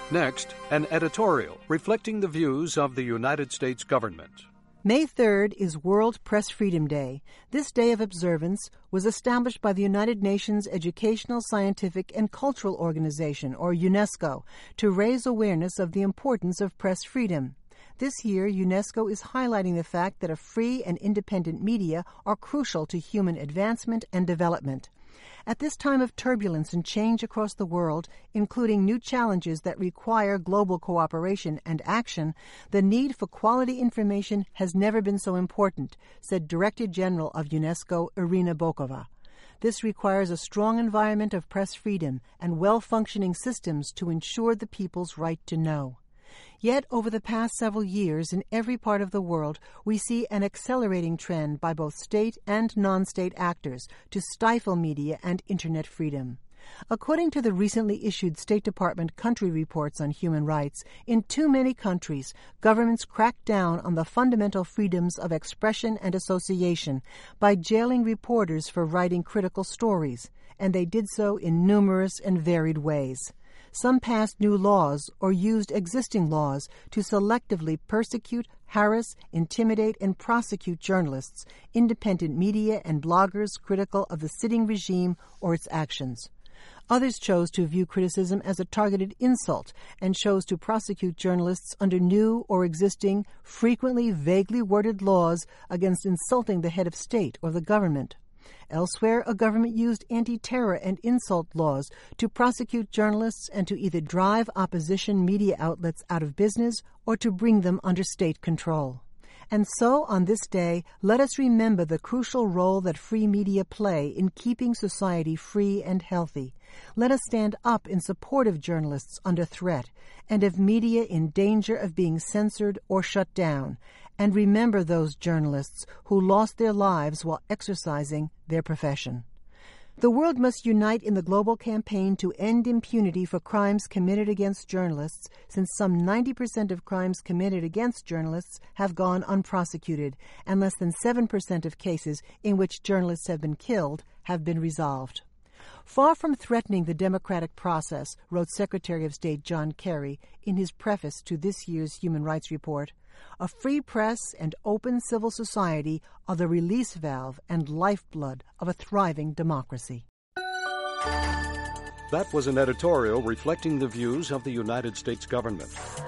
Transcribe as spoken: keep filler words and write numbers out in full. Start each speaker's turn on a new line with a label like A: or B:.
A: Next, an editorial reflecting the views of the United States government.
B: May third is World Press Freedom Day. This day of observance was established by the United Nations Educational, Scientific, and Cultural Organization, or UNESCO, to raise awareness of the importance of press freedom. This year, UNESCO is highlighting the fact that a free and independent media are crucial to human advancement and development. At this time of turbulence and change across the world, including new challenges that require global cooperation and action, the need for quality information has never been so important, said Director General of UNESCO, Irina Bokova. This requires a strong environment of press freedom and well-functioning systems to ensure the people's right to know. Yet, over the past several years, in every part of the world, we see an accelerating trend by both state and non-state actors to stifle media and Internet freedom. According to the recently issued State Department country reports on human rights, in too many countries, governments crack down on the fundamental freedoms of expression and association by jailing reporters for writing critical stories, and they did so in numerous and varied ways. Some passed new laws or used existing laws to selectively persecute, harass, intimidate, and prosecute journalists, independent media, and bloggers critical of the sitting regime or its actions. Others chose to view criticism as a targeted insult and chose to prosecute journalists under new or existing, frequently vaguely worded laws against insulting the head of state or the government. Elsewhere, a government used anti-terror and insult laws to prosecute journalists and to either drive opposition media outlets out of business or to bring them under state control. And so, on this day, let us remember the crucial role that free media play in keeping society free and healthy. Let us stand up in support of journalists under threat and of media in danger of being censored or shut down, and remember those journalists who lost their lives while exercising their profession. The world must unite in the global campaign to end impunity for crimes committed against journalists, since some ninety percent of crimes committed against journalists have gone unprosecuted, and less than seven percent of cases in which journalists have been killed have been resolved. Far from threatening the democratic process, wrote Secretary of State John Kerry in his preface to this year's Human Rights Report, a free press and open civil society are the release valve and lifeblood of a thriving democracy.
A: That was an editorial reflecting the views of the United States government.